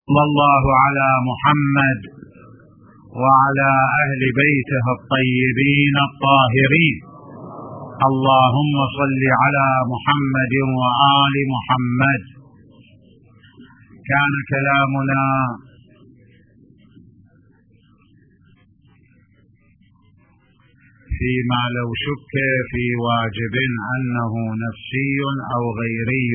صلى الله على محمد وعلى أهل بيته الطيبين الطاهرين. اللهم صل على محمد وآل محمد. كان كلامنا فيما لو شك في واجب أنه نفسي أو غيري،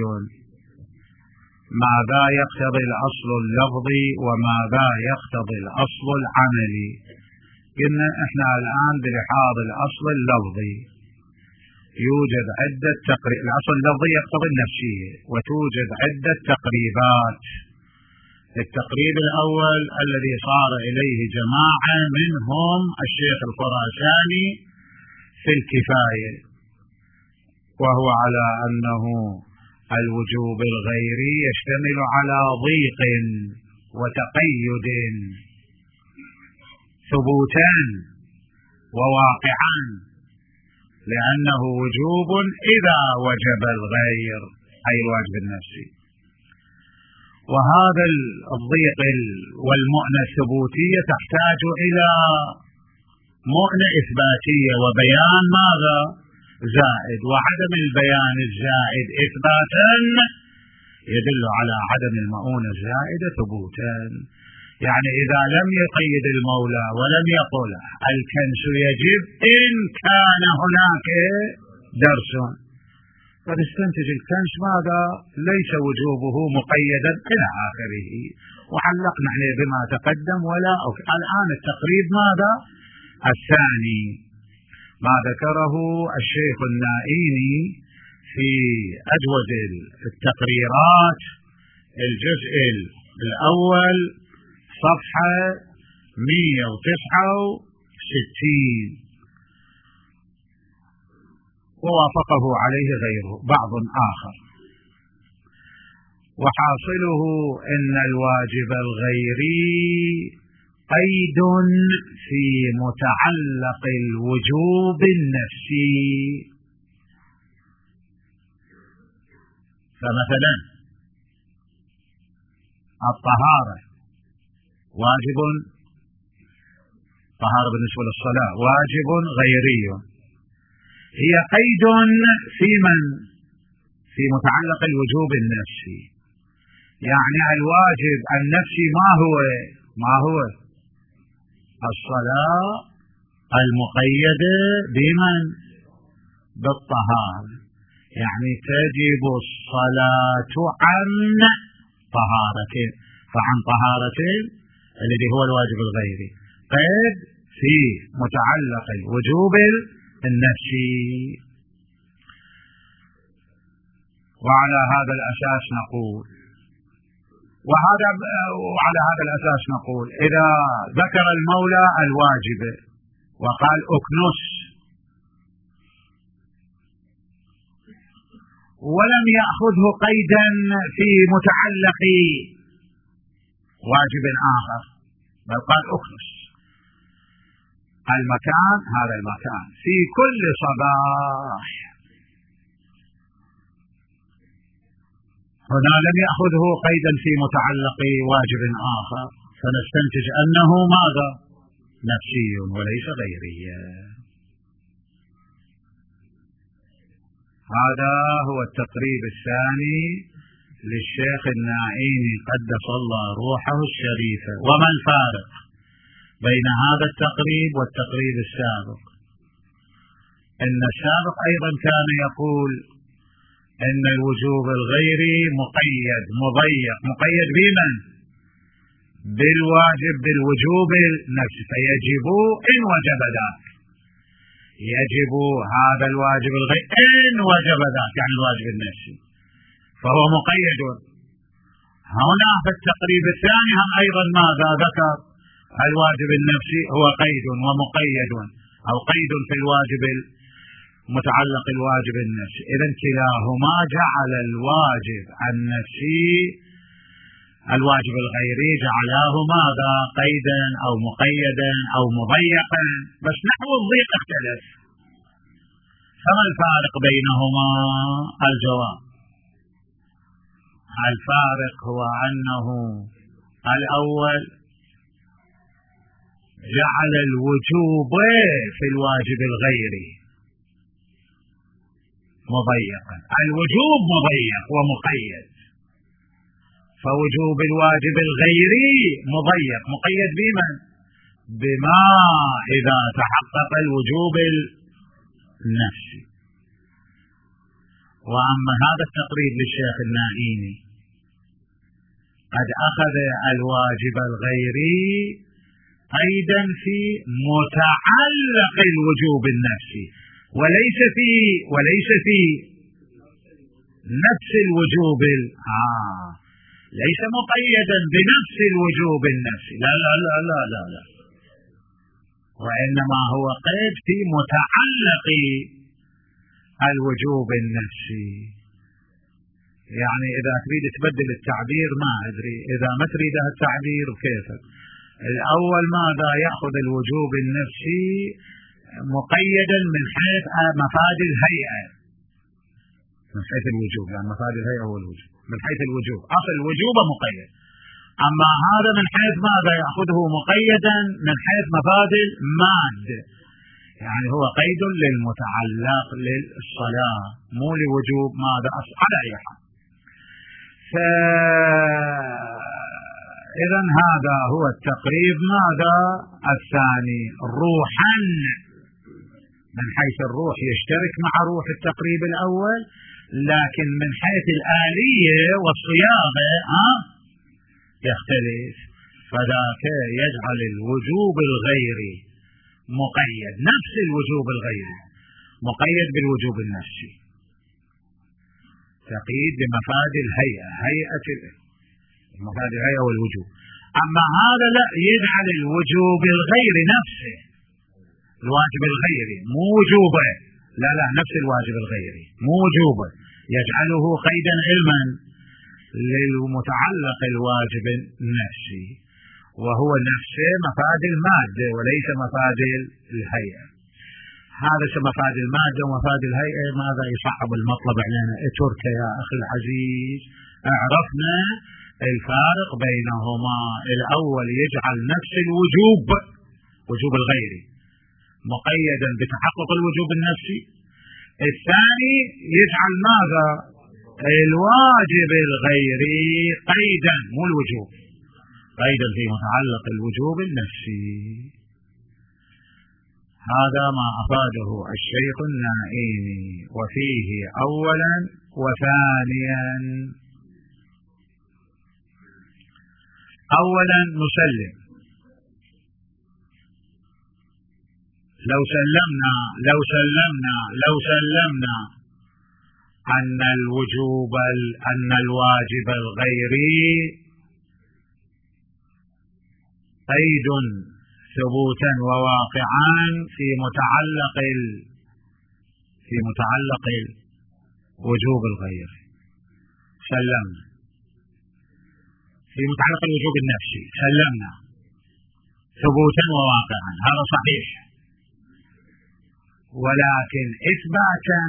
ماذا يقتضي الأصل اللفظي وماذا يقتضي الأصل العملي. قلنا احنا الآن بلحاظ الأصل اللفظي يوجد عدة تقريب. الأصل اللفظي يقتضي النفسية، وتوجد عدة تقريبات. التقريب الأول الذي صار إليه جماعة منهم الشيخ الخراساني في الكفاية، وهو على أنه الوجوب الغيري يشتمل على ضيق وتقيد، ثبوتان وواقعان، لأنه وجوب إذا وجب الغير أي الواجب النفسي. وهذا الضيق والمؤنة الثبوتية تحتاج إلى مؤنة إثباتية وبيان ماذا؟ زائد، وعدم البيان الزائد إثباتا يدل على عدم المؤونة الزائدة ثبوتا. يعني إذا لم يقيد المولى ولم يقل الكنس يجب إن كان هناك درس، فنستنتج الكنس ماذا؟ ليس وجوبه مقيدا إلى آخره، وعلقنا عليه بما تقدم. ولا الآن التقريب ماذا؟ الثاني ما ذكره الشيخ النائيني في أجوز التقريرات، الجزء الأول صفحة 169، ووافقه عليه غيره بعض آخر. وحاصله أن الواجب الغيري قيد في متعلق الوجوب النفسي. فمثلا الطهارة واجب، طهارة بالنسبة للصلاة واجب غيري، هي قيد في من؟ في متعلق الوجوب النفسي. يعني الواجب النفسي ما هو الصلاة المقيدة بمن؟ بالطهارة. يعني تجب الصلاة عن طهارة، فعن طهارة الذي هو الواجب الغيري قيد في متعلق الوجوب النفسي. وعلى هذا الأساس نقول إذا ذكر المولى الواجب وقال أكنس ولم يأخذه قيدا في متعلق واجب آخر، بل قال أكنس المكان، هذا المكان في كل صباح، هنا لم يأخذه قيدا في متعلق واجب آخر، فنستنتج أنه ماذا؟ نفسي وليس غيري. هذا هو التقريب الثاني للشيخ النائيني قدس الله روحه الشريفة. وما الفارق بين هذا التقريب والتقريب السابق؟ إن السابق أيضا كان يقول إن الوجوب الغيري مقيد مضيق، مقيد بمن؟ بالواجب بالوجوب النفسي، فيجب إن وجب ذاك، يجب هذا الواجب الغيري إن وجب ذاك، يعني الواجب النفسي، فهو مقيد. هنا في التقريب الثاني هم أيضا ماذا ذكر؟ الواجب النفسي هو قيد ومقيد، أو قيد في الواجب متعلق الواجب النفسي. إذن كلاهما جعل الواجب النفسي الواجب الغيري جعلاه ماذا؟ قيدا أو مقيدا أو مضيقا، بس نحو الضيق اختلف. فما الفارق بينهما؟ الجواب الفارق هو أنه الأول جعل الوجوب في الواجب الغيري مضيقا، الوجوب مضيق ومقيد، فوجوب الواجب الغيري مضيق مقيد بمن؟ بما إذا تحقق الوجوب النفسي. وأما هذا التقريب للشيخ النائيني قد أخذ الواجب الغيري أيضا في متعلق الوجوب النفسي وليس في نفس الوجوب ليس مقيدا بنفس الوجوب النفسي، لا لا لا لا لا لا، وإنما هو قيد في متعلق الوجوب النفسي. يعني إذا تريد تبدل التعبير ما أدري، إذا ما تريدها التعبير كيفك. الأول ماذا؟ يأخذ الوجوب النفسي مقيدا من حيث مفاد الهيئة، من حيث الوجوب، يعني مفاد الهيئة هو الوجوب، من حيث الوجوب أصل الوجوب مقيد. أما هذا من حيث ماذا؟ يأخذه مقيدا من حيث مفاد الماد، يعني هو قيد للمتعلق للصلاة مو لوجوب ماذا على أي حال. إذن هذا هو التقريب. ماذا الثاني؟ روحا، من حيث الروح يشترك مع روح التقريب الأول، لكن من حيث الآلية والصياغة يختلف. فذاك يجعل الوجوب الغيري مقيد، نفس الوجوب الغيري مقيد بالوجوب النفسي، تقييد بمفاد الهيئة، هيئة مفاد الهيئة والوجوب. أما هذا لا، يجعل الوجوب الغيري نفسه، الواجب الغيري مو وجوبه، لا لا، نفس الواجب الغيري مو وجوبه، يجعله قيدا علما للمتعلق الواجب النفسي، وهو نفسه مفاد المادة وليس مفاد الهيئة. هذا مفاد المادة ومفاد الهيئة ماذا يصعب المطلب علينا؟ اترك يا أخي العزيز، عرفنا الفارق بينهما. الأول يجعل نفس الوجوب، وجوب الغيري، مقيدا بتحقق الوجوب النفسي. الثاني يجعل ماذا؟ الواجب الغيري قيدا، مو الوجوب، قيدا في متعلق الوجوب النفسي. هذا ما أفاده الشيخ النائيني، وفيه أولا وثانيا. أولا نسلم، لو سلمنا أن الواجب الغيري قيد ثبوتا وواقعا في متعلق الوجوب الغيري، سلمنا في متعلق الوجوب النفسي، سلمنا ثبوتا وواقعا، هذا صحيح. ولكن إثباتا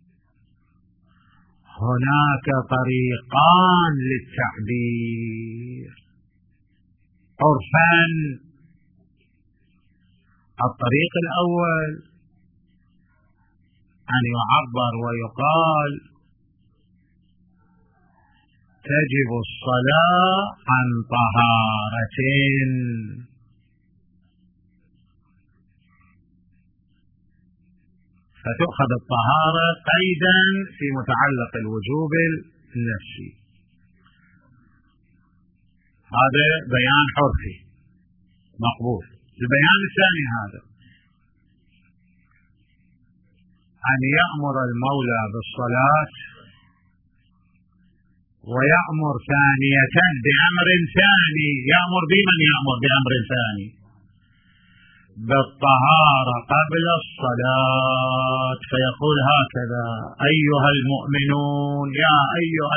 هناك طريقان للتعبير عرفا. الطريق الأول أن يعبر ويقال تجب الصلاة عن طهارة، فتؤخذ الطهارة قيدا في متعلق الوجوب النفسي. هذا بيان عرفي مقبول. البيان الثاني هذا أن يأمر المولى بالصلاة ويأمر ثانية بأمر ثاني، يأمر بمن؟ يأمر بأمر ثاني، بالطهارة قبل الصلاة، فيقول هكذا: أيها المؤمنون، يا أيها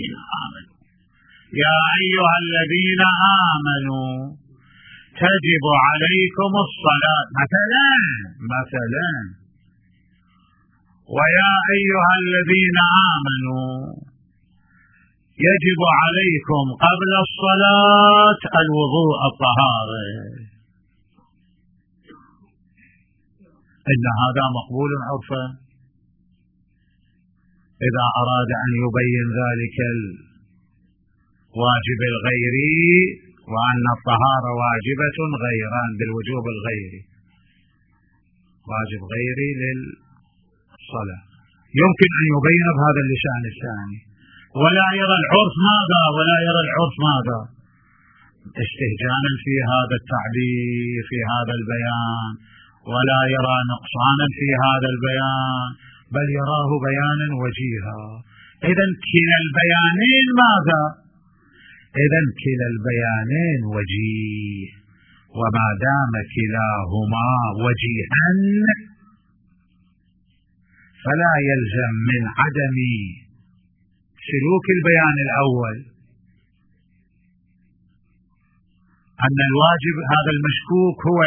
الذين آمنوا تجب عليكم الصلاة مثلا، ويا أيها الذين آمنوا يجب عليكم قبل الصلاة الوضوء الطهارة، إن هذا مقبول عرفا. إذا أراد أن يبين ذلك الواجب الغيري وأن الطهارة واجبة غيران بالوجوب الغيري، واجب غيري للصلاة، يمكن أن يبين بهذا اللسان الثاني، ولا يرى العرف ماذا، ولا يرى العرف ماذا استهجانا في هذا التعبير في هذا البيان، ولا يرى نقصانا في هذا البيان، بل يراه بيانا وجيها. إذن كلا البيانين ماذا؟ إذن كلا البيانين وجيه، وما دام كلاهما وجيها فلا يلزم من عدم سلوك البيان الأول أن الواجب هذا المشكوك هو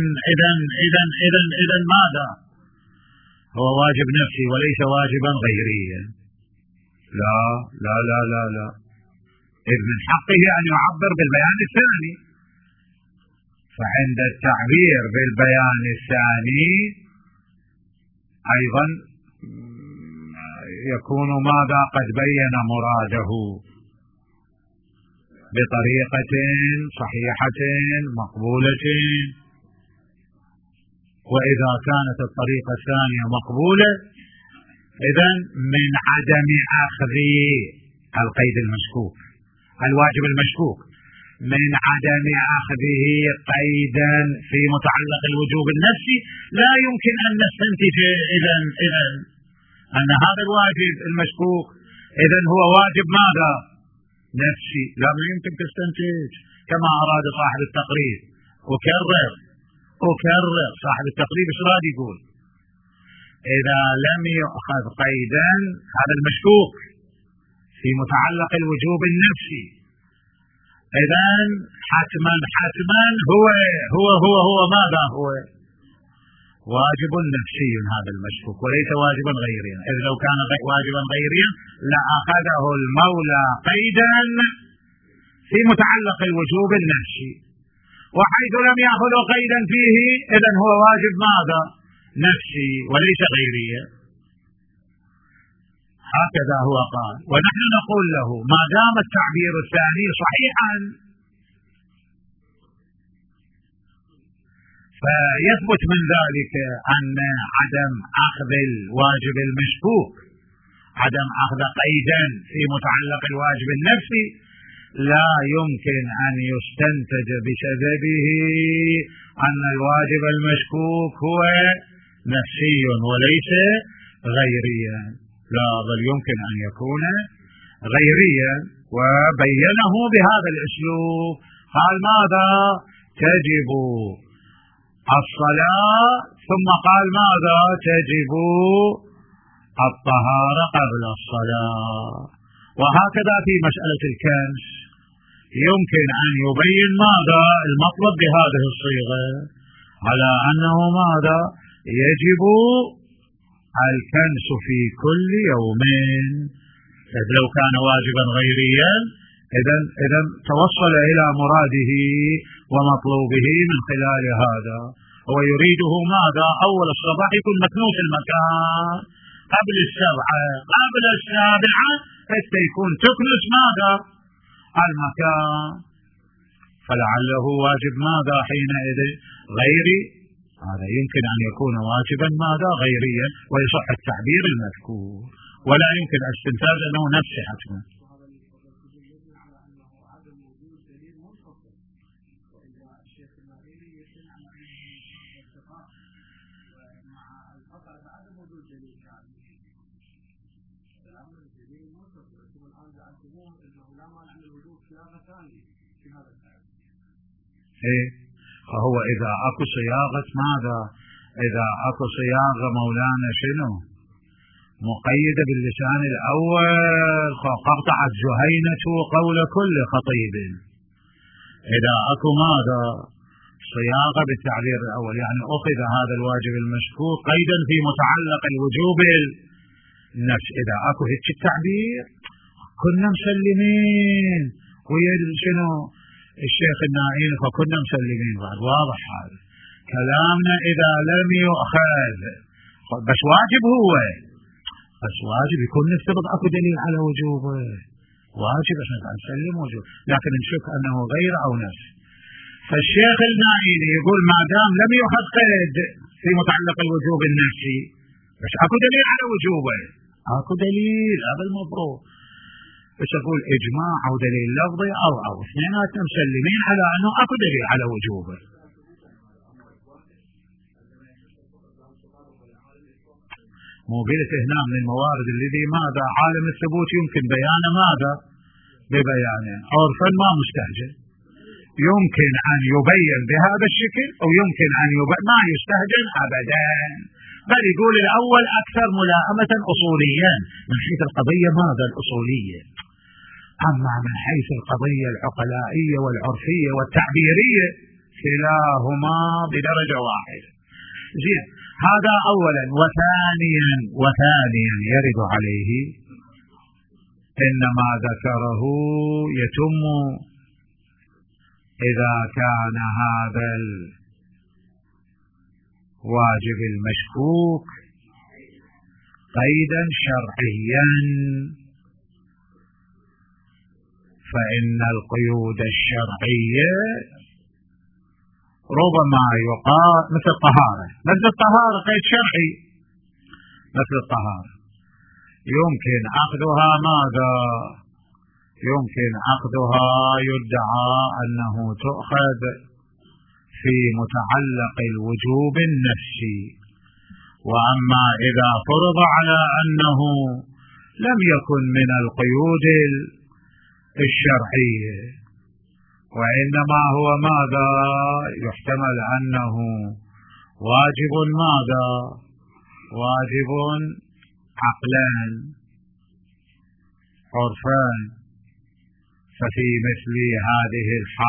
إذن ماذا؟ هو واجب نفسي وليس واجبا غيريا. لا لا لا لا لا، إذ من حقه أن يعبر بالبيان الثاني، فعند التعبير بالبيان الثاني أيضا يكون ماذا؟ قد بين مراده بطريقة صحيحة مقبولة. وإذا كانت الطريقة الثانية مقبولة إذن من عدم أخذ القيد المشكوك الواجب المشكوك، من عدم أخذه قيدا في متعلق الوجوب النفسي، لا يمكن أن نستنتج إذن أن هذا الواجب المشكوك إذن هو واجب ماذا؟ نفسي. لا يمكن تستنتج، كما أراد صاحب التقريب. أكرر صاحب التقريب ايش راد يقول؟ إذا لم يؤخذ قيدا هذا المشكوك في متعلق الوجوب النفسي إذن حتما هو ماذا؟ هو واجب نفسي هذا المشكوك وليس واجبا غيريا. إذ لو كان واجبا غيريا لأخذه المولى قيدا في متعلق الوجوب النفسي، وحيث لم يأخذ قيدا فيه إذن هو واجب ماذا؟ نفسي وليس غيريا. هكذا هو قال. ونحن نقول له ما دام التعبير الثاني صحيحا فيثبت من ذلك أن عدم أخذ الواجب المشكوك، عدم أخذ قيدا في متعلق الواجب النفسي لا يمكن أن يستنتج بسببه أن الواجب المشكوك هو نفسي وليس غيريا، لا، بل يمكن أن يكون غيريا. وبينه بهذا الأسلوب، قال ماذا؟ تجب الصلاة، ثم قال ماذا؟ تجب الطهارة قبل الصلاة. وهكذا في مسألة الكنس يمكن أن يبين ماذا؟ المطلب بهذه الصيغة على أنه ماذا؟ يجب الكنس في كل يومين. لو كان واجبا غيريا إذن توصل إلى مراده ومطلوبه من خلال هذا. هو يريده ماذا؟ أول الصباح يكون مكنوس المكان قبل السابعة حتى يكون تكنس ماذا؟ المكان، فلعله واجب ماذا حينئذ؟ غيري. هذا يمكن أن يكون واجبا ماذا؟ غيريا، ويصح التعبير المذكور، ولا يمكن استنتاج أنه نفسه حتما. فهو إذا أكو صياغة ماذا؟ إذا أكو صياغة مولانا شنو؟ مقيدة باللسان الأول، فقطعت جهينة قول كل خطيب. إذا أكو ماذا؟ صياغة بالتعبير الأول، يعني أخذ هذا الواجب المشكوك قيدا في متعلق الوجوب النفس. إذا أكو هيك التعبير كنا مسلمين ويا شنو الشيخ النائين، فكنا مسلمين بعد. واضح هذا كلامنا إذا لم يؤخذ، بس واجب هو، بس واجب يكون نفترض اكو دليل على وجوبه، واجب عشان نسلم وجوب، لكن نشك انه غير او نفس. فالشيخ النائيني يقول ما دام لم يؤخذ قيد في متعلق الوجوب النفسي، بس اكو دليل على وجوبه، اكو دليل، هذا المفروض. بس اقول اجماع او دليل لفظي او اثنيناتنا مسلمين على انه اكو دليل على وجوبه. مو قلت هنا من الموارد الذي ماذا عالم الثبوت يمكن بيانه ماذا ببيانه، عرفا ما مستهجن، يمكن ان يبين بهذا الشكل او يمكن ان يبين ما يستهجن ابدا، بل يقول الاول اكثر ملائمه اصوليا من حيث القضيه ماذا الاصوليه، اما من حيث القضيه العقلائيه والعرفيه والتعبيريه كلاهما بدرجه واحده. زين، هذا اولا. وثانيا يرد عليه ان ما ذكره يتم اذا كان هذا الواجب المشكوك قيدا شرعيا، فان القيود الشرعيه ربما يقال مثل الطهارة، قيد شرعي، مثل الطهارة يمكن أخذها ماذا؟ يمكن أخذها يدعى أنه تؤخذ في متعلق الوجوب النفسي، وأما إذا فرض على أنه لم يكن من القيود الشرعية وإنما هو ماذا؟ يحتمل أنه واجب ماذا؟ واجب عقلان عرفان، ففي مثل هذه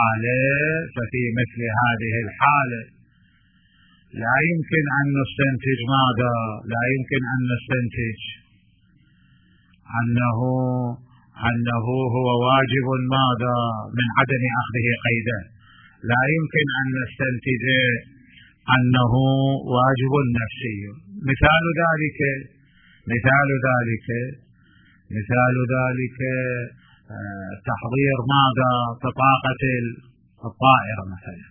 الحالة لا يمكن أن نستنتج ماذا؟ لا يمكن أن نستنتج أنه هو واجب ماذا؟ من عدم أخذه قيدا، لا يمكن أن نستنتج أنه واجب نفسي. مثال ذلك تحضير ماذا؟ بطاقة الطائرة مثلا،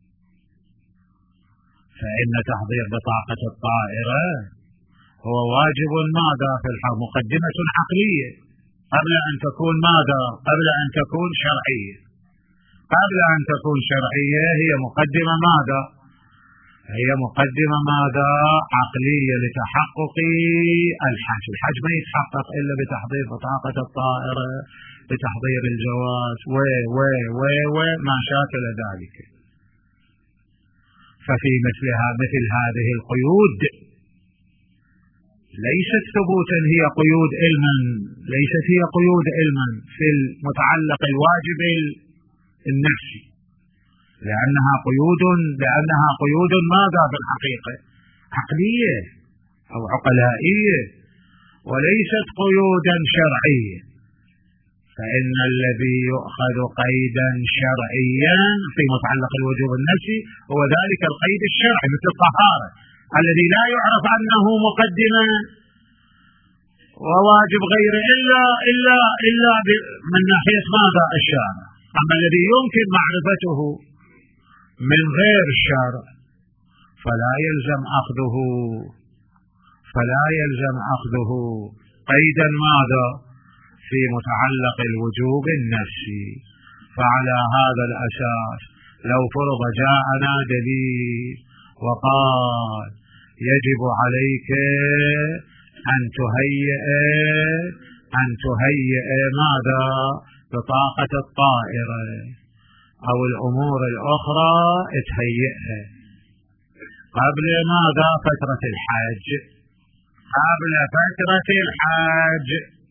فإن تحضير بطاقة الطائرة هو واجب ماذا؟ في الحال مقدمة عقلية قبل أن تكون ماذا؟ قبل أن تكون شرعية. قبل أن تكون شرعية هي مقدمة ماذا؟ هي مقدمة ماذا؟ عقلية لتحقق الحج. الحج ما يتحقق إلا بتحضير بطاقة الطائرة، بتحضير الجواز ما شاكل ذلك. ففي مثل هذه القيود ليست ثبوتا، هي قيود علما، ليست هي قيود علما في المتعلق الواجب النفسي، لأنها قيود ماذا بالحقيقة؟ عقلية أو عقلائية، وليست قيودا شرعية. فإن الذي يؤخذ قيدا شرعيا في متعلق الوجوب النفسي هو ذلك القيد الشرعي، مثل الطهارة الذي لا يعرف أنه مقدمة وواجب غير إلا من ناحية ماذا؟ الشارع. أما الذي يمكن معرفته من غير الشارع فلا يلزم أخذه قيدا ماذا؟ في متعلق الوجوب النفسي. فعلى هذا الأساس لو فرض جاءنا دليل وقال يجب عليك أن تهيئ ماذا؟ بطاقة الطائرة أو الأمور الأخرى تهيئها قبل ماذا؟ فترة الحج، قبل فترة الحج.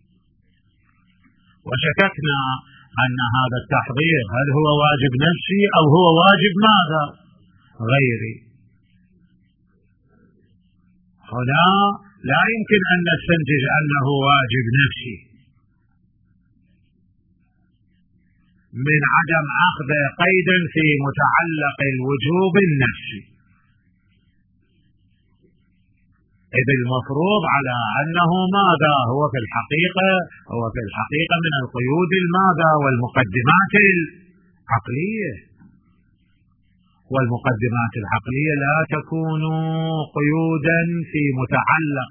وشككنا أن هذا التحضير هل هو واجب نفسي أو هو واجب ماذا؟ غيري. هنا لا يمكن أن نستنتج أنه واجب نفسي، من عدم أخذ قيد في متعلق الوجوب النفسي، إذ المفروض على أنه ماذا هو في الحقيقة من القيود الماذا والمقدمات العقلية، والمقدمات العقلية لا تكون قيودا في متعلق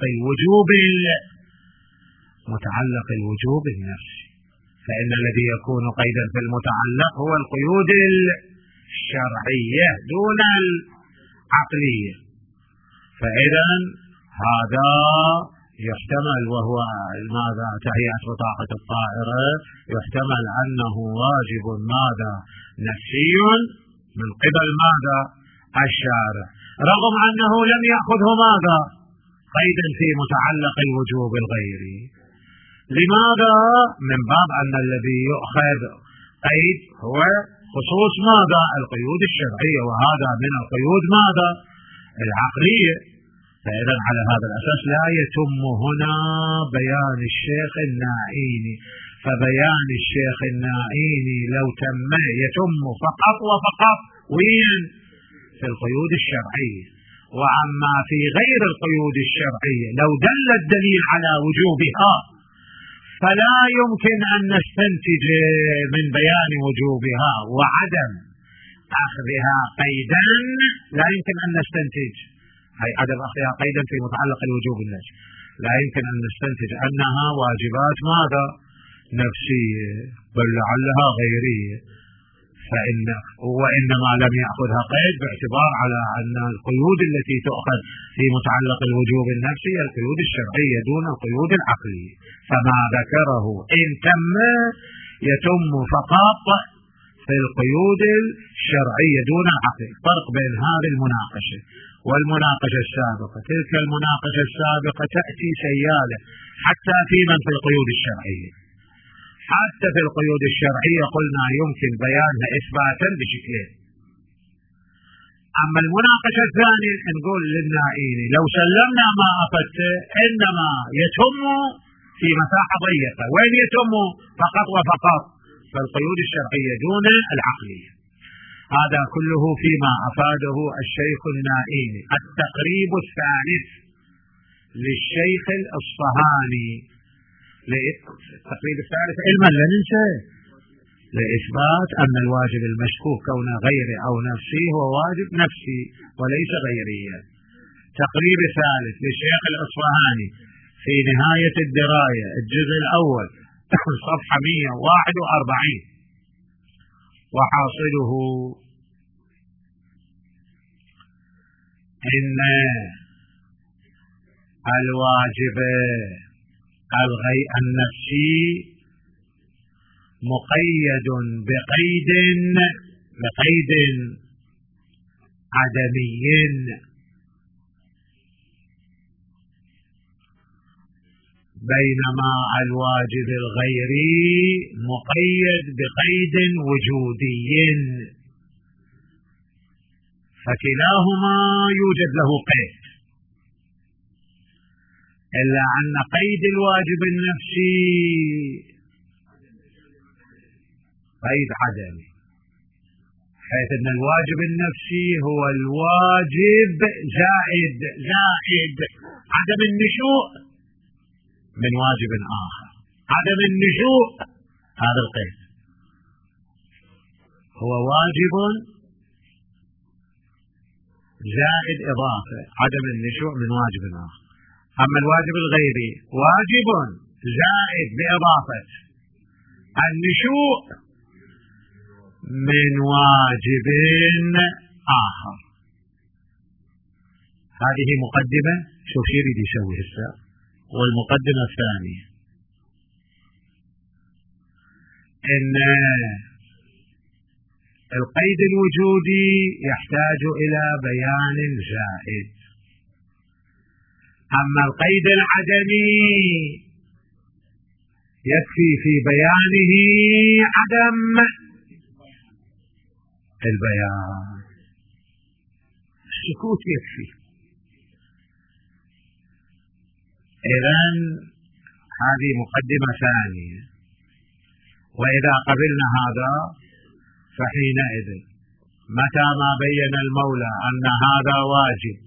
الوجوب النفسي، فإن الذي يكون قيدا في المتعلق هو القيود الشرعية دون العقلية. فإذا هذا يحتمل، وهو ماذا تهيئة بطاقة الطائرة، يحتمل أنه واجب ماذا نفسي من قبل ماذا الشارع، رغم أنه لم يأخذه ماذا قيدا في متعلق الوجوب الغيري. لماذا؟ من باب أن الذي يؤخذ قيد هو خصوص ماذا القيود الشرعية، وهذا من القيود ماذا العقلية. فإذا على هذا الأساس لا يتم هنا بيان الشيخ النائيني، فبيان الشيخ النائيني لو تم يتم فقط وفقط وين في القيود الشرعية، وأما في غير القيود الشرعية لو دل الدليل على وجوبها فلا يمكن أن نستنتج من بيان وجوبها وعدم أخذها قيدا، لا يمكن أن نستنتج أي عدم أخذها قيدا في متعلق الوجوب النفسي، لا يمكن أن نستنتج أنها واجبات ماذا نفسية، بل لعلها غيرية. وإنما لم يأخذها قيد باعتبار على أن القيود التي تؤخذ في متعلق الوجوب النفسي القيود الشرعية دون القيود العقلية، فما ذكره إن تم يتم فقط في القيود الشرعية دون العقل. فرق بين هذه المناقشة والمناقشة السابقة، تلك المناقشة السابقة تأتي سيالة حتى في من في القيود الشرعية، حتى في القيود الشرعية قلنا يمكن بيانها إثباتا بشكلين. أما المناقشة الثانية نقول للنائيني لو سلمنا ما أفدته إنما يتم في مساحة ضيقة، وين يتم فقط وفقط في القيود الشرعية دون العقلية. هذا كله فيما أفاده الشيخ النائيني. التقريب الثالث للشيخ الأصفهاني، التقريب الثالث علما لا ننسى لإثبات أن الواجب المشكوك كون غيري أو نفسي هو واجب نفسي وليس غيريا. تقريب الثالث للشيخ الأصفهاني في نهاية الدراية الجزء الأول صفحة 141، وحاصله إن الواجب النفسي مقيد بقيد عدمي، بينما الواجب الغيري مقيد بقيد وجودي، فكلاهما يوجد له قيد، إلا أن قيد الواجب النفسي قيد عدمي، حيث أن الواجب النفسي هو الواجب زائد عدم النشوء من واجب آخر. عدم النشوء هذا القيد هو واجب زائد إضافة عدم النشوء من واجب آخر. أما الواجب الغيري واجب زائد بإضافة النشوء من واجب آخر. هذه مقدمة. شوف يريد يسوي هسه. والمقدمة الثانية إن القيد الوجودي يحتاج إلى بيان زائد، أما القيد العدمي يكفي في بيانه عدم البيان، السكوت يكفي. إذن هذه مقدمة ثانية. وإذا قبلنا هذا فحينئذ متى ما بين المولى أن هذا واجب،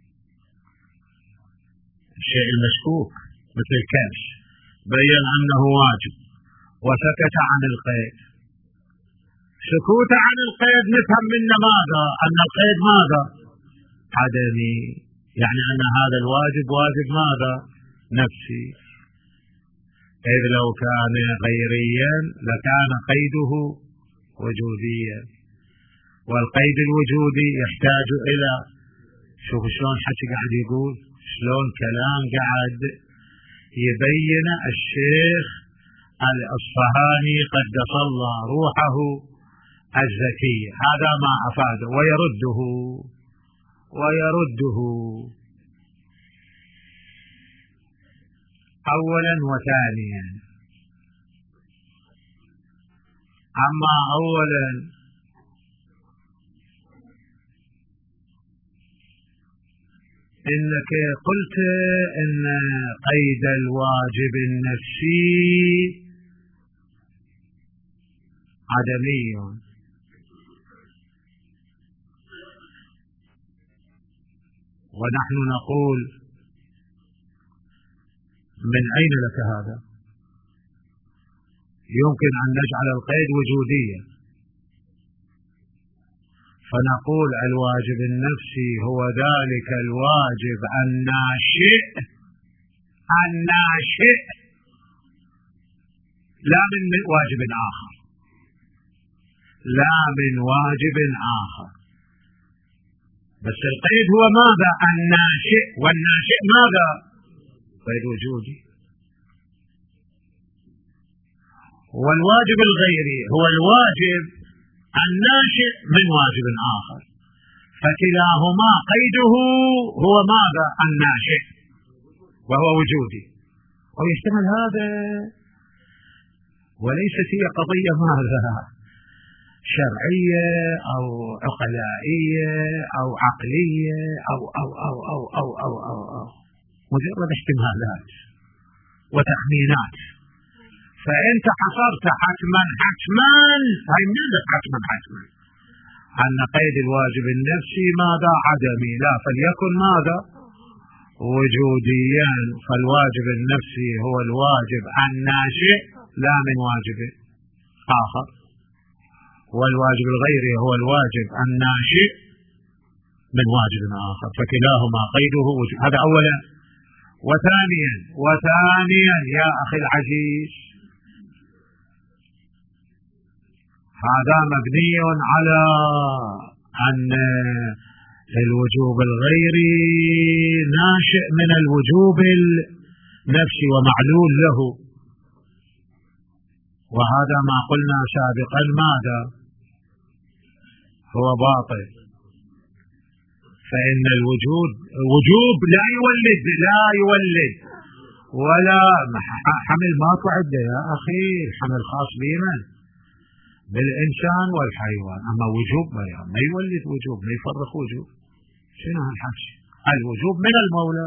الشيء المشكوك مثل الكبش بين أنه واجب وسكت عن القيد، سكوت عن القيد نفهم منه ماذا؟ أن القيد ماذا؟ عدمي، يعني أن هذا الواجب واجب ماذا؟ نفسي. إذ لو كان غيريا لكان قيده وجوديا، والقيد الوجودي يحتاج إلى، شوف شلون حكي قاعد يقول، شلون كلام قاعد يبين الشيخ الأصفهاني قدس الله روحه الزكي، هذا ما أفاده ويرده أولا وثانيا. أما أولا إنك قلت إن قيد الواجب النفسي عدمي، ونحن نقول من أين لك هذا؟ يمكن أن نجعل القيد وجوديا، فنقول الواجب النفسي هو ذلك الواجب الناشئ لا من واجب آخر، لا من واجب آخر، بس القيد هو ماذا؟ الناشئ، والناشئ ماذا؟ قيد وجودي. والواجب الغيري هو الواجب الناشئ من واجب آخر، فكلاهما قيده هو ماذا؟ الناشئ، وهو وجودي. ويحتمل هذا، وليست هي قضية ماذا؟ شرعية أو عقلائية أو عقلية أو أو أو أو أو أو أو, أو. مجرد احتمالات وتخمينات. فأنت حصرت حتما هاي منك حتما أن قيد الواجب النفسي ماذا؟ عدمي، لا فليكن ماذا؟ وجوديا. فالواجب النفسي هو الواجب الناشئ لا من واجب آخر، والواجب الغيري هو الواجب الناشئ من واجب آخر، فكلاهما قيده وجود. هذا أولا. وثانيا يا أخي العزيز، هذا مبني على أن الوجوب الغيري ناشئ من الوجوب النفسي ومعلول له، وهذا ما قلنا سابقا ماذا؟ هو باطل. فإن الوجوب لا يولد ولا حمل ماكو عدة يا أخي، الحمل خاص بمن؟ بالإنسان والحيوان. أما وجوب ما يولد وجوب، ما يفرق وجوب. شنو هالحكي؟ الوجوب من المولى.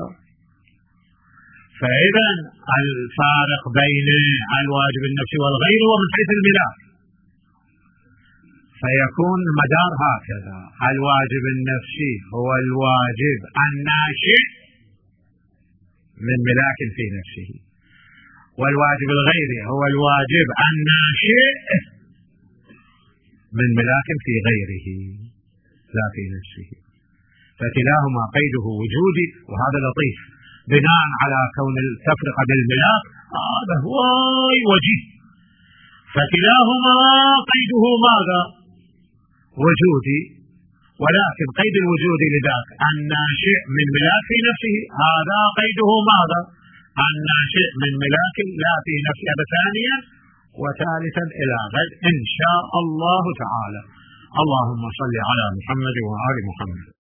فإذا الفارق بين الواجب النفسي والغير هو من حيث الملاك، فيكون المدار هكذا: الواجب النفسي هو الواجب الناشئ من ملاك في نفسه، والواجب الغيري هو الواجب الناشئ من ملاك في غيره لا في نفسه، فكلاهما قيده وجودي. وهذا لطيف بناء على كون التفرقة بالملاك هذا هو وجيه، فكلاهما قيده ماذا؟ وجودي. ولكن قيد الوجود لذاك الناشئ من ملاك في نفسه، هذا قيده ماذا؟ الناشئ من ملاك لا في نفسه. ثانيا وثالثا إلى غد إن شاء الله تعالى. اللهم صل على محمد وآل محمد.